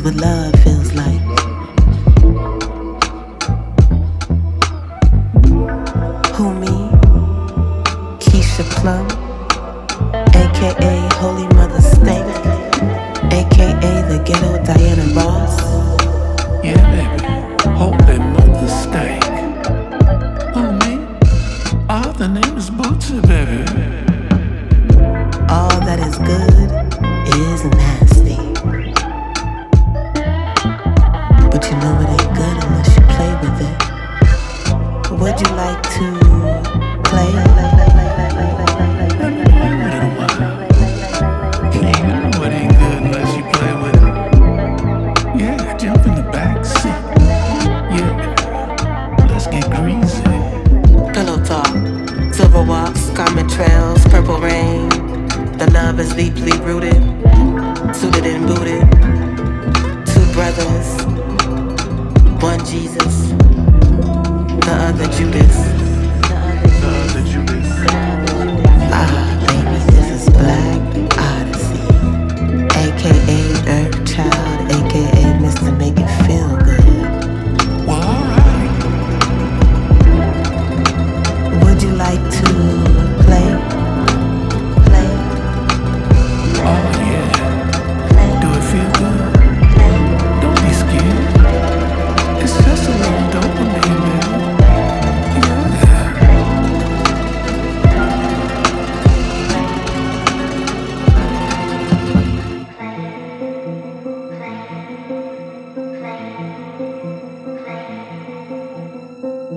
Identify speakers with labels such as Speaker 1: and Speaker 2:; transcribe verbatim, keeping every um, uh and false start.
Speaker 1: is what love feels like. Who me? Keisha Plum, aka Holy Mother Stank, aka the Ghetto Diana Ross.
Speaker 2: Yeah, baby, Holy Mother Stank. Who me? Ah, the name is Bootsy, baby.
Speaker 1: All that is good is nasty, but you know it ain't good unless you play with it. Would you like to play?
Speaker 2: Let me play with it a while. Yeah, you know it ain't good unless you play with it. Yeah, jump in the back seat. Yeah, let's get greasy.
Speaker 1: Pillow talk, silver walks, common trails, purple rain. The love is deeply rooted, suited and booted. Two brothers, one Jesus, the other Judas.